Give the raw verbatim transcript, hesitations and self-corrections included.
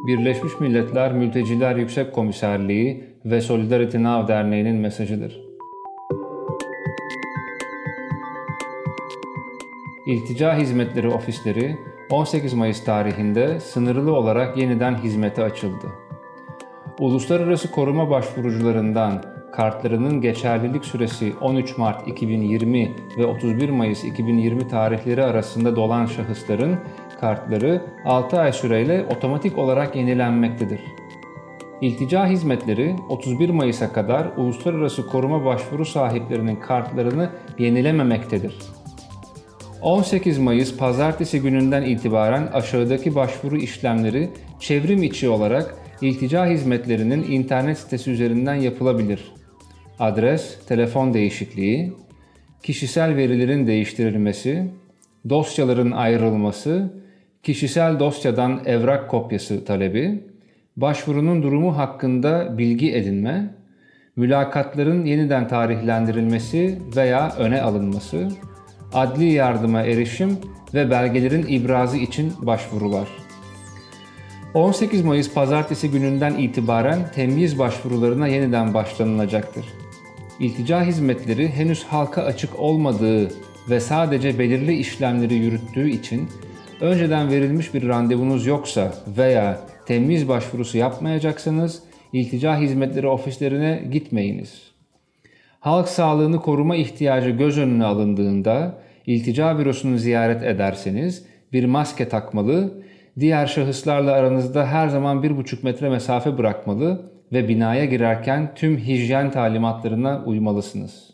Birleşmiş Milletler Mülteciler Yüksek Komiserliği ve Solidarity Now Derneği'nin mesajıdır. İltica Hizmetleri Ofisleri on sekiz Mayıs tarihinde sınırlı olarak yeniden hizmete açıldı. Uluslararası koruma başvurucularından kartlarının geçerlilik süresi on üç Mart iki bin yirmi ve otuz bir Mayıs iki bin yirmi tarihleri arasında dolan şahısların kartları altı ay süreyle otomatik olarak yenilenmektedir. İltica hizmetleri otuz bir Mayıs'a kadar uluslararası koruma başvuru sahiplerinin kartlarını yenilememektedir. on sekiz Mayıs Pazartesi gününden itibaren aşağıdaki başvuru işlemleri çevrim içi olarak İltica hizmetlerinin internet sitesi üzerinden yapılabilir. Adres, telefon değişikliği, kişisel verilerin değiştirilmesi, dosyaların ayrılması, kişisel dosyadan evrak kopyası talebi, başvurunun durumu hakkında bilgi edinme, mülakatların yeniden tarihlendirilmesi veya öne alınması, adli yardıma erişim ve belgelerin ibrazı için başvurular. on sekiz Mayıs Pazartesi gününden itibaren temyiz başvurularına yeniden başlanılacaktır. İltica hizmetleri henüz halka açık olmadığı ve sadece belirli işlemleri yürüttüğü için önceden verilmiş bir randevunuz yoksa veya temyiz başvurusu yapmayacaksanız İltica Hizmetleri ofislerine gitmeyiniz. Halk sağlığını koruma ihtiyacı göz önüne alındığında İltica bürosunu ziyaret ederseniz bir maske takmalı, diğer şahıslarla aranızda her zaman bir buçuk metre mesafe bırakmalı ve binaya girerken tüm hijyen talimatlarına uymalısınız.